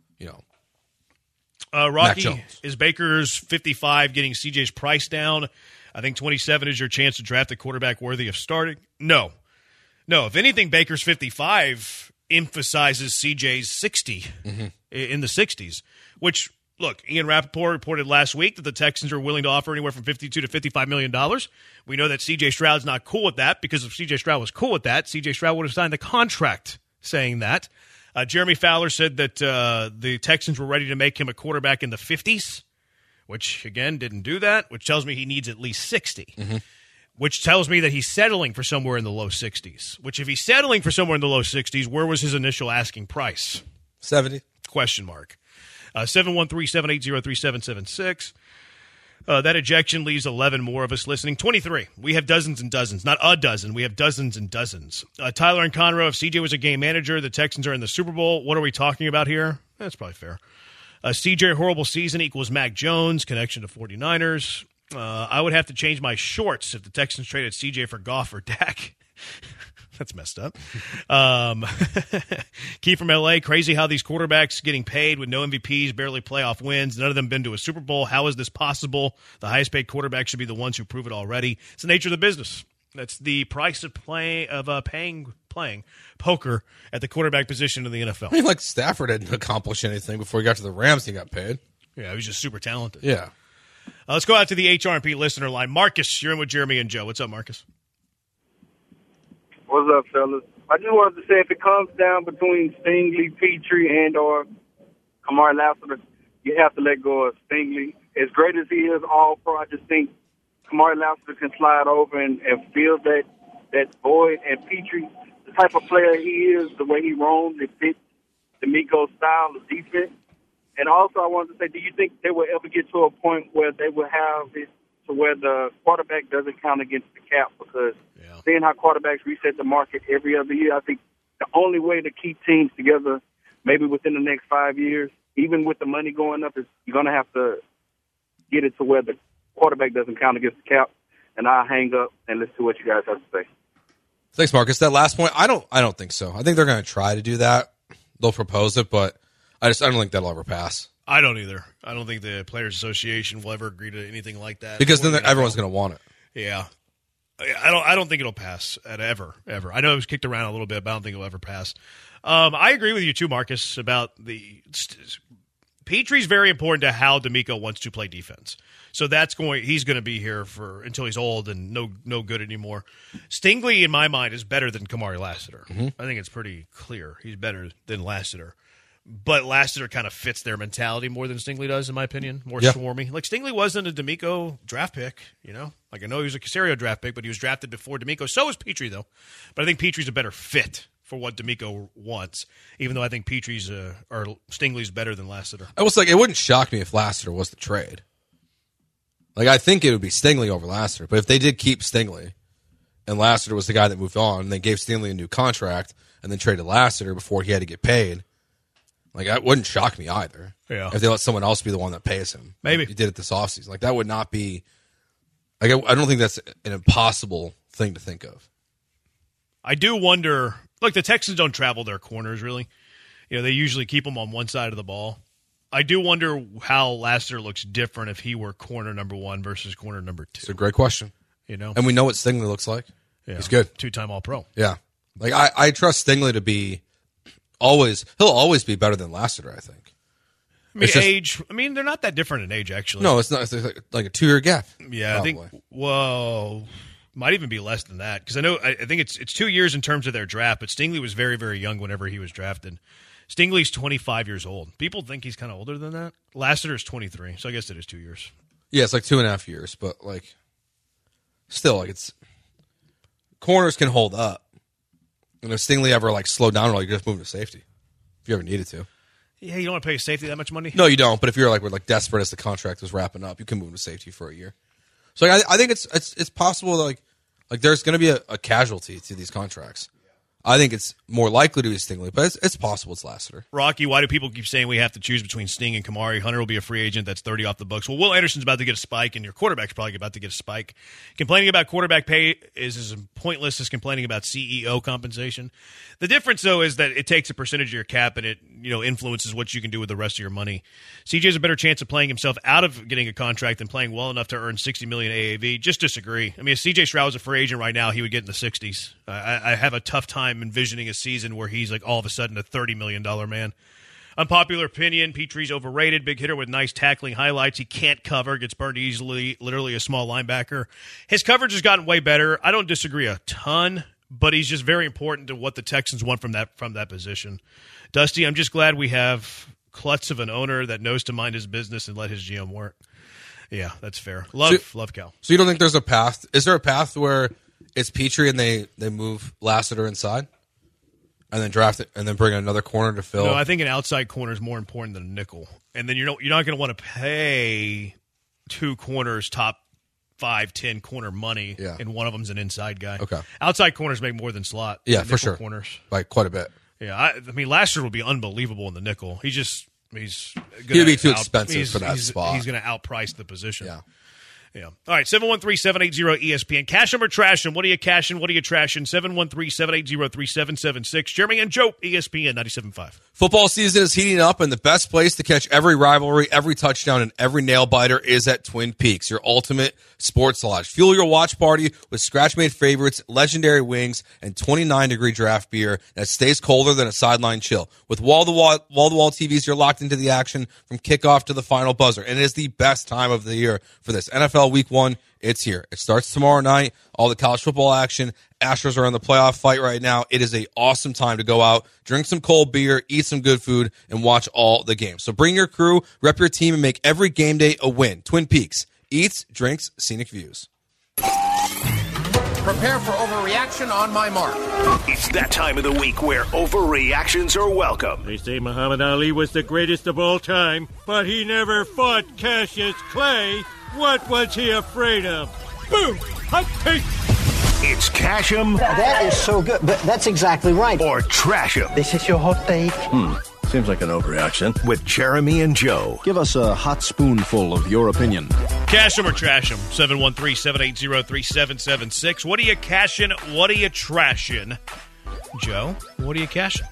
Mac Rocky, Jones. is Baker's 55 getting CJ's price down? I think 27 is your chance to draft a quarterback worthy of starting. No. If anything, Baker's 55 emphasizes CJ's 60 in the 60s, which, look, Ian Rappaport reported last week that the Texans are willing to offer anywhere from $52 to $55 million. We know that CJ Stroud's not cool with that, because if CJ Stroud was cool with that, CJ Stroud would have signed the contract saying that. Jeremy Fowler said that the Texans were ready to make him a quarterback in the 50s, which, again, didn't do that, which tells me he needs at least 60, which tells me that he's settling for somewhere in the low 60s, which if he's settling for somewhere in the low 60s, where was his initial asking price? 70. Question mark. 713-780-3776. That ejection leaves 11 more of us listening. 23. We have dozens and dozens. Not a dozen. We have dozens and dozens. Tyler and Conroe, if CJ was a game manager, the Texans are in the Super Bowl. What are we talking about here? That's probably fair. CJ horrible season equals Mac Jones. Connection to 49ers. I would have to change my shorts if the Texans traded CJ for Goff or Dak. That's messed up. Key from L.A., crazy how these quarterbacks getting paid with no MVPs, barely playoff wins, none of them been to a Super Bowl. How is this possible? The highest paid quarterbacks should be the ones who prove it already. It's the nature of the business. That's the price of playing poker at the quarterback position in the NFL. I mean, like Stafford didn't accomplish anything before he got to the Rams. He got paid. Yeah, he was just super talented. Yeah. Let's go out to the HRP listener line. Marcus, you're in with Jeremy and Joe. What's up, Marcus? What's up, fellas? I just wanted to say, if it comes down between Stingley, Petrie, and or Kamari Lassiter, you have to let go of Stingley. As great as he is, all pro, I just think Kamari Lassiter can slide over and fill that void. And Petrie, the type of player he is, the way he roams, it fits D'Amico's style of defense. And also, I wanted to say, do you think they will ever get to a point where they will have it to where the quarterback doesn't count against the cap? Because seeing how quarterbacks reset the market every other year, I think the only way to keep teams together maybe within the next 5 years, even with the money going up, you're going to have to get it to where the quarterback doesn't count against the cap. And I'll hang up and listen to what you guys have to say. Thanks, Marcus. That last point, I don't think so. I think they're going to try to do that. They'll propose it, but I don't think that'll ever pass. I don't either. I don't think the Players Association will ever agree to anything like that. Because then everyone's going to want it. Yeah. I don't think it'll pass ever. I know it was kicked around a little bit, but I don't think it'll ever pass. I agree with you too, Marcus, about Petrie's very important to how D'Amico wants to play defense. So he's going to be here until he's old and no good anymore. Stingley, in my mind, is better than Kamari Lassiter. Mm-hmm. I think it's pretty clear. He's better than Lassiter. But Lassiter kind of fits their mentality more than Stingley does, in my opinion. More swarmy. Like, Stingley wasn't a D'Amico draft pick, you know? Like, I know he was a Caserio draft pick, but he was drafted before D'Amico. So was Petrie, though. But I think Petrie's a better fit for what D'Amico wants, even though I think Stingley's better than Lassiter. I was like, it wouldn't shock me if Lassiter was the trade. Like, I think it would be Stingley over Lassiter. But if they did keep Stingley, and Lassiter was the guy that moved on, and they gave Stingley a new contract, and then traded Lassiter before he had to get paid, like, that wouldn't shock me either. Yeah. If they let someone else be the one that pays him. Maybe. He did it this offseason. Like, that would not be... Like, I don't think that's an impossible thing to think of. I do wonder... Look, the Texans don't travel their corners, really. You know, they usually keep them on one side of the ball. I do wonder how Lassiter looks different if he were corner number 1 versus corner number 2. It's a great question. You know? And we know what Stingley looks like. Yeah. He's good. 2-time All-Pro. Yeah. Like, I trust Stingley to be he'll always be better than Lassiter, I think. I mean, age, they're not that different in age, actually. No, it's not. It's like a 2-year gap. Yeah, probably. I think, might even be less than that. Because I think it's 2 years in terms of their draft, but Stingley was very, very young whenever he was drafted. Stingley's 25 years old. People think he's kind of older than that. Lassiter's 23, so I guess it is 2 years. Yeah, it's like 2.5 years, but like, still, like, it's corners can hold up. And if Stingley ever like slowed down, you could just move to safety if you ever needed to. Yeah, you don't want to pay a safety that much money? No, you don't. But if you're like desperate as the contract was wrapping up, you can move to safety for a year. So like, I think it's possible that, like there's going to be a casualty to these contracts. I think it's more likely to be Stingley, but it's possible it's Lassiter. Rocky, why do people keep saying we have to choose between Sting and Kamari? Hunter will be a free agent. That's 30 off the books. Well, Will Anderson's about to get a spike, and your quarterback's probably about to get a spike. Complaining about quarterback pay is as pointless as complaining about CEO compensation. The difference, though, is that it takes a percentage of your cap, and it influences what you can do with the rest of your money. CJ has a better chance of playing himself out of getting a contract than playing well enough to earn $60 million AAV. Just disagree. I mean, if CJ Stroud was a free agent right now, he would get in the 60s. I have a tough time envisioning a season where he's like all of a sudden a $30 million man. Unpopular opinion, Petrie's overrated. Big hitter with nice tackling highlights. He can't cover, gets burned easily, literally a small linebacker. His coverage has gotten way better. I don't disagree a ton, but he's just very important to what the Texans want from that position. Dusty, I'm just glad we have klutz of an owner that knows to mind his business and let his GM work. Yeah, that's fair. Love Cal. So you don't think there's a path? Is there a path where it's Petrie and they move Lassiter inside? And then draft it, and then bring in another corner to fill. No, I think an outside corner is more important than a nickel. And then you're not going to want to pay 2 corners top 5-10 corner money, and one of them's an inside guy. Okay, outside corners make more than slot. Yeah, for sure. Corners by quite a bit. Yeah, I mean, Lassiter would be unbelievable in the nickel. He'd be too expensive for that spot. He's going to outprice the position. Yeah. Yeah. All right, 713-780-ESPN. Cash them or trash them. What are you cashing? What are you trashing? 713-780-3776. Jeremy and Joe, ESPN 97.5. Football season is heating up, and the best place to catch every rivalry, every touchdown, and every nail-biter is at Twin Peaks, your ultimate sports lodge. Fuel your watch party with scratch-made favorites, legendary wings, and 29-degree draft beer that stays colder than a sideline chill. With wall-to-wall TVs, you're locked into the action from kickoff to the final buzzer, and it is the best time of the year for this. NFL Week 1, it's here. It starts tomorrow night. All the college football action. Astros are in the playoff fight right now. It is an awesome time to go out, drink some cold beer, eat some good food, and watch all the games. So bring your crew, rep your team, and make every game day a win. Twin Peaks. Eats, drinks, scenic views. Prepare for overreaction on my mark. It's that time of the week where overreactions are welcome. They say Muhammad Ali was the greatest of all time, but he never fought Cassius Clay. What was he afraid of? Boom! Hot take! It's Cash 'em. That is so good. But that's exactly right. Or Trash 'em. This is your hot take. Seems like an overreaction. With Jeremy and Joe. Give us a hot spoonful of your opinion. Cash them or trash them. 713-780-3776. What are you cashing? What are you trashing? Joe, what are you cashing?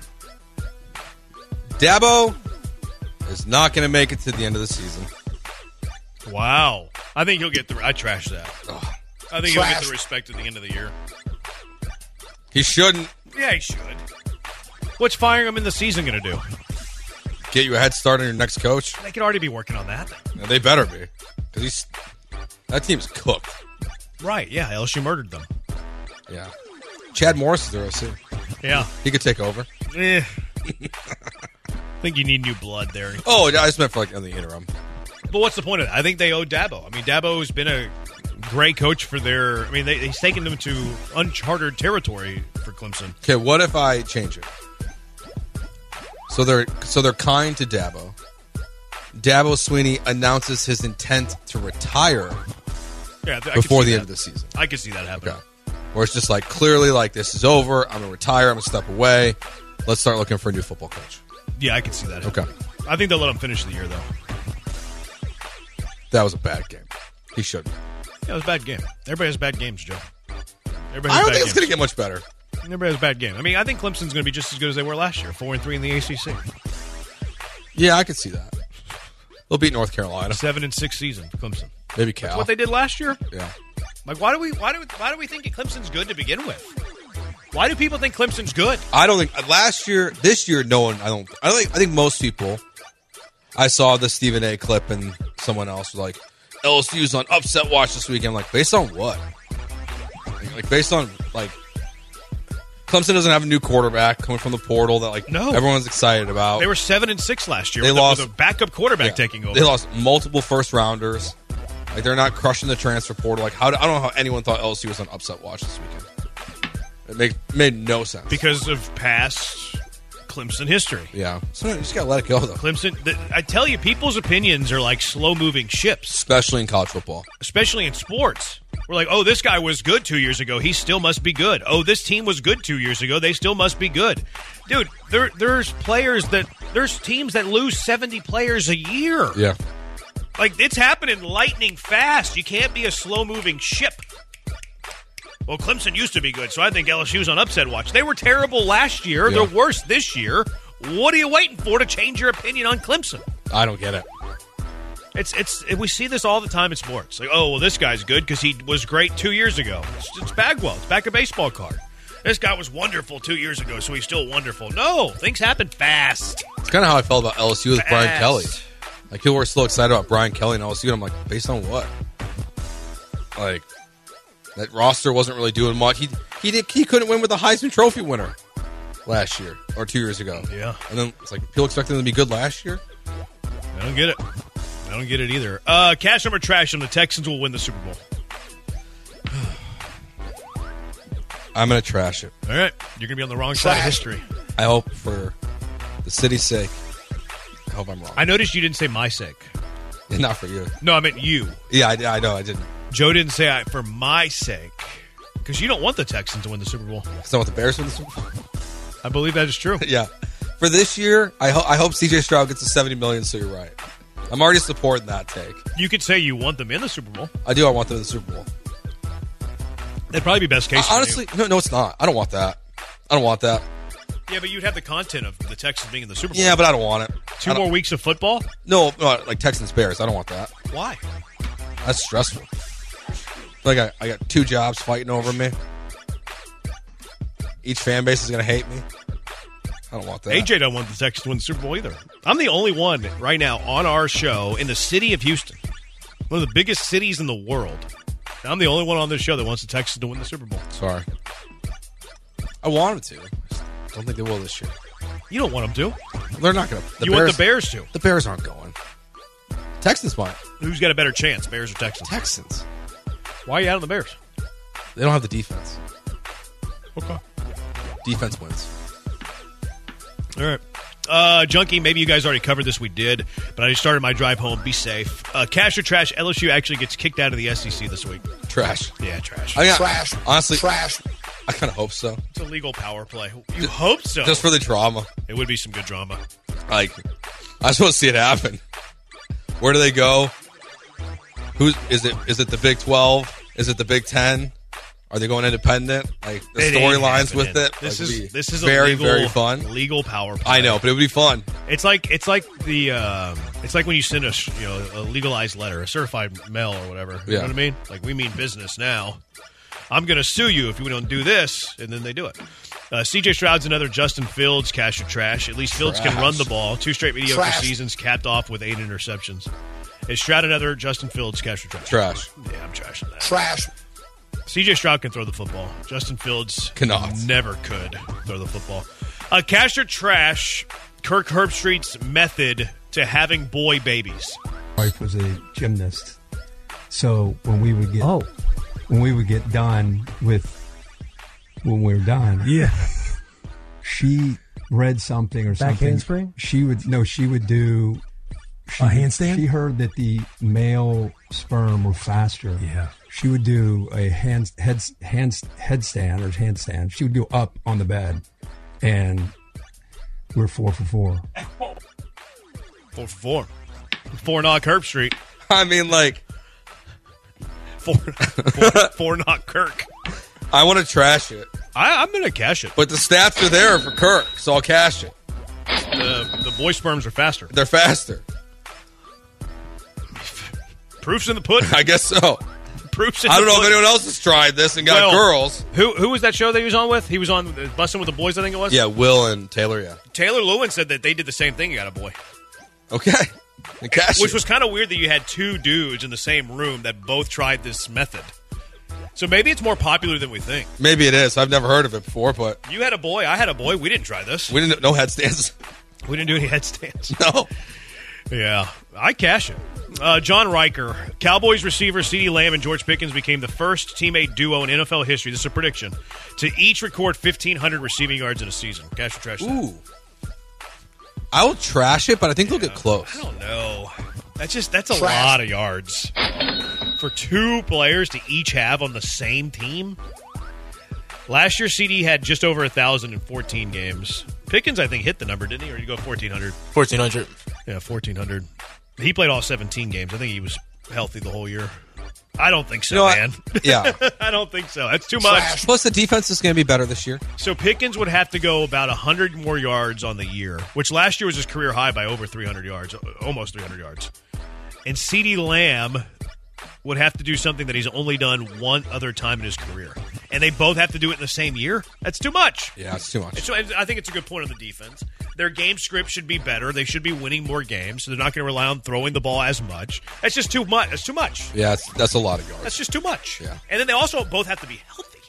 Dabo is not going to make it to the end of the season. Wow. I think he'll get the... I trash that. Ugh. I think he'll get the respect at the end of the year. He shouldn't. Yeah, he should. What's firing him in the season going to do? Get you a head start on your next coach. They could already be working on that. Yeah, they better be. Because that team's cooked. Right, yeah. LSU murdered them. Yeah. Chad Morris is their OC. Yeah. He could take over. I think you need new blood there. Oh, I just meant for like in the interim. But what's the point of that? I think they owe Dabo. I mean, Dabo's been a great coach for their... I mean, he's taken them to uncharted territory for Clemson. Okay, what if I change it? So they're kind to Dabo. Dabo Swinney announces his intent to retire before the end of the season. I could see that happening. Okay. Where it's just like, clearly, like, this is over. I'm going to retire. I'm going to step away. Let's start looking for a new football coach. Yeah, I could see that happening. Okay. I think they'll let him finish the year, though. That was a bad game. He shouldn't. Yeah, it was a bad game. Everybody has bad games, Joe. I don't think it's going to get much better. Everybody has a bad game. I mean, I think Clemson's going to be just as good as they were last year, 4-3 in the ACC. Yeah, I could see that. They'll beat North Carolina. 7-6 season for Clemson. Maybe Cal. That's what they did last year. Yeah. Like, why do we think that Clemson's good to begin with? Why do people think Clemson's good? I don't think this year, no one. I think most people. I saw the Stephen A. clip and someone else was like, LSU's on upset watch this weekend. I'm like, based on what? Like based on like. Clemson doesn't have a new quarterback coming from the portal that everyone's excited about. They were 7-6 last year. They lost with a backup quarterback taking over. They lost multiple first rounders. Like they're not crushing the transfer portal. Like I don't know how anyone thought LSU was on upset watch this weekend. It made no sense because of past Clemson history. Yeah, so you just gotta let it go though. Clemson, I tell you, people's opinions are like slow-moving ships, especially in college football, especially in sports. We're like, oh, this guy was good 2 years ago. He still must be good. Oh, this team was good 2 years ago. They still must be good. Dude, there's teams that lose 70 players a year. Yeah. Like, it's happening lightning fast. You can't be a slow-moving ship. Well, Clemson used to be good, so I think LSU's on upset watch. They were terrible last year. Yeah. They're worse this year. What are you waiting for to change your opinion on Clemson? I don't get it. We see this all the time in sports. Like, oh, well, this guy's good because he was great 2 years ago. It's Bagwell. It's back a baseball card. This guy was wonderful 2 years ago, so he's still wonderful. No, things happen fast. It's kind of how I felt about LSU with Brian Kelly. Like, people were still excited about Brian Kelly and LSU, and I'm like, based on what? Like, that roster wasn't really doing much. He couldn't win with the Heisman Trophy winner last year or 2 years ago. Yeah. And then it's like, people expected them to be good last year? I don't get it. I don't get it either. Cash them or trash them. The Texans will win the Super Bowl. I'm going to trash it. All right. You're going to be on the wrong side of history. I hope for the city's sake. I hope I'm wrong. I noticed you didn't say my sake. Not for you. No, I meant you. Yeah, I know. I didn't. Joe didn't say for my sake. Because you don't want the Texans to win the Super Bowl. Because I want the Bears to win the Super Bowl? I believe that is true. Yeah. For this year, I hope C.J. Stroud gets to $70 million, so you're right. I'm already supporting that take. You could say you want them in the Super Bowl. I do. I want them in the Super Bowl. That'd probably be best case. Honestly, no, it's not. I don't want that. Yeah, but you'd have the content of the Texans being in the Super Bowl. Yeah, but I don't want it. 2 more weeks of football? No, like Texans Bears. I don't want that. Why? That's stressful. Like I got 2 jobs fighting over me. Each fan base is going to hate me. I don't want that. AJ don't want the Texans to win the Super Bowl either. I'm the only one right now on our show in the city of Houston, one of the biggest cities in the world. I'm the only one on this show that wants the Texans to win the Super Bowl. Sorry. I want them to. I don't think they will this year. You don't want them to. They're not going to. You want the Bears to. The Bears aren't going. Texans might. Who's got a better chance, Bears or Texans? Texans. Why are you out on the Bears? They don't have the defense. Okay. Defense wins. All right. Junkie, maybe you guys already covered this. We did, but I just started my drive home. Be safe. Cash or trash, LSU actually gets kicked out of the SEC this week. Trash. Yeah, trash. Trash. Honestly, trash. I kind of hope so. It's a legal power play. You hope so. Just for the drama. It would be some good drama. Like, I just want to see it happen. Where do they go? Is it the Big 12? Is it the Big 10? Are they going independent? Like the storylines with it. This is very, a legal, very fun. Legal power play. I know, but it would be fun. It's like when you send a legalized letter, a certified mail or whatever. You know what I mean? Like, we mean business now. I'm going to sue you if you don't do this, and then they do it. C.J. Stroud's another Justin Fields cash or trash. At least Fields can run the ball. 2 straight mediocre seasons, capped off with 8 interceptions. Is Stroud another Justin Fields cash or trash? Trash. Yeah, I'm trashing that. Trash. C.J. Stroud can throw the football. Justin Fields cannot. Never could throw the football. Cash or trash, Kirk Herbstreit's method to having boy babies. My wife was a gymnast, so when we would get done when we were done, she read something or something. Back handspring? She would do a handstand. She heard that the male sperm were faster. Yeah. She would do a headstand or handstand. She would go up on the bed, and we're 4 for 4. 4 for 4. 4-knock Herbstreit. I mean, like 4-knock Kirk. I want to trash it. I'm going to cash it. But the stats are there for Kirk, so I'll cash it. The boy sperms are faster. They're faster. Proof's in the pudding. I guess so. Proof's in I don't the know pudding. if anyone else has tried this and got girls. Who was that show that he was on with? He was on Bussin' with the Boys, I think it was? Yeah, Will and Taylor, yeah. Taylor Lewin said that they did the same thing. You got a boy. Okay. Which was kind of weird that you had 2 dudes in the same room that both tried this method. So maybe it's more popular than we think. Maybe it is. I've never heard of it before, but... You had a boy. I had a boy. We didn't try this. We didn't... No headstands. We didn't do any headstands. No. Yeah. I cash it. John Riker. Cowboys receiver CeeDee Lamb and George Pickens became the first teammate duo in NFL history, this is a prediction, to each record 1,500 receiving yards in a season. Cash or trash? Ooh. I will trash it, but I think they'll get close. I don't know. That's a lot of yards. For 2 players to each have on the same team? Last year, CD had just over 1,000 in 14 games. Pickens, I think, hit the number, didn't he? Or did he go 1,400? 1,400. Yeah, 1,400. He played all 17 games. I think he was healthy the whole year. I don't think so, man. Yeah. I don't think so. That's too much. Plus, the defense is going to be better this year. So Pickens would have to go about 100 more yards on the year, which last year was his career high by over 300 yards, almost 300 yards. And CeeDee Lamb would have to do something that he's only done one other time in his career. And they both have to do it in the same year? That's too much. Yeah, it's too much. I think it's a good point on the defense. Their game script should be better. They should be winning more games, so they're not going to rely on throwing the ball as much. That's just too much. That's too much. Yeah, that's a lot of yards. That's just too much. Yeah. And then they also both have to be healthy.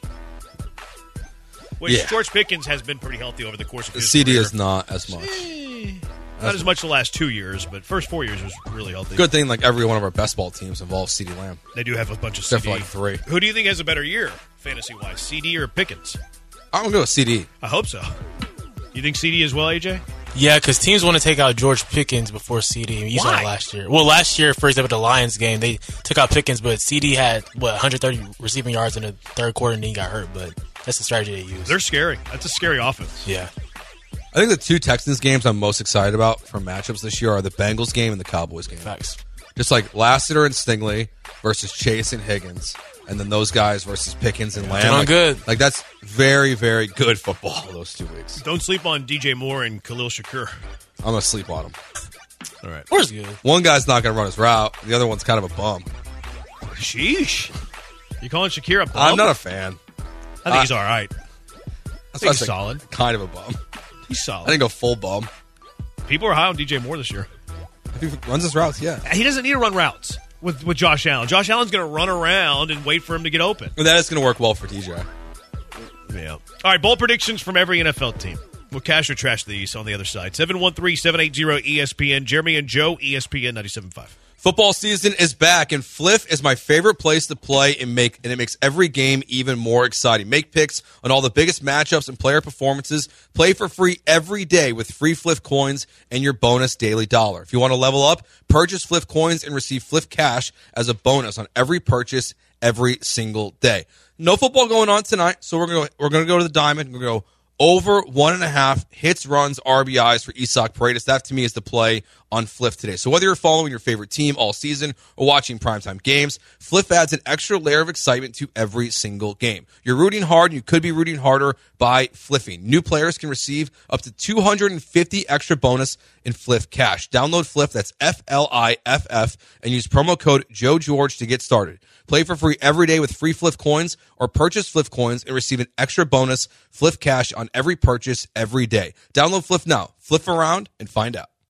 Which Yeah. George Pickens has been pretty healthy over the course of his CD career. is not as much. Not as much the last 2 years, but first 4 years was really healthy. Good thing, like every one of our best ball teams involves CeeDee Lamb. They do have a bunch of Except CD. for like 3. Who do you think has a better year, fantasy-wise, CD or Pickens? I'm going to go with CD. I hope so. You think CD as well, AJ? Yeah, because teams want to take out George Pickens before CD. You saw it last year. Well, last year, for example, the Lions game, they took out Pickens, but CD had, 130 receiving yards in the third quarter, and then he got hurt. But that's the strategy they use. They're scary. That's a scary offense. Yeah. I think the 2 Texans games I'm most excited about for matchups this year are the Bengals game and the Cowboys game. Facts. Just like Lassiter and Stingley versus Chase and Higgins, and then those guys versus Pickens and Lamb. Doing good. Like that's very, very good football those 2 weeks. Don't sleep on DJ Moore and Khalil Shakur. I'm going to sleep on them. All right. Moore's good. One guy's not going to run his route. The other one's kind of a bum. Sheesh. You calling Shakir a bum? I'm not a fan. I think he's all right. That's I think why I he's said solid. Kind of a bum. He's solid. I didn't go full bum. People are high on DJ Moore this year. If he runs his routes, yeah. He doesn't need to run routes with Josh Allen. Josh Allen's going to run around and wait for him to get open. And that is going to work well for DJ. Yeah. All right, bold predictions from every NFL team. We'll cash or trash these on the other side. 713-780-ESPN. Jeremy and Joe, ESPN 97.5. Football season is back, and Fliff is my favorite place to play and it makes every game even more exciting. Make picks on all the biggest matchups and player performances. Play for free every day with free Fliff coins and your bonus daily dollar. If you want to level up, purchase Fliff coins and receive Fliff cash as a bonus on every purchase every single day. No football going on tonight, so we're gonna go to the Diamond. We're gonna go over 1.5 hits, runs, RBIs for Isaac Paredes. That, to me, is the play on Fliff today. So whether you're following your favorite team all season or watching primetime games, Fliff adds an extra layer of excitement to every single game. You're rooting hard, and you could be rooting harder by fliffing. New players can receive up to $250 extra bonus in Fliff Cash. Download Fliff, that's Fliff, and use promo code JoeGeorge to get started. Play for free every day with free Fliff coins, or purchase Fliff coins and receive an extra bonus Fliff Cash on every purchase every day. Download Fliff now. Fliff around and find out.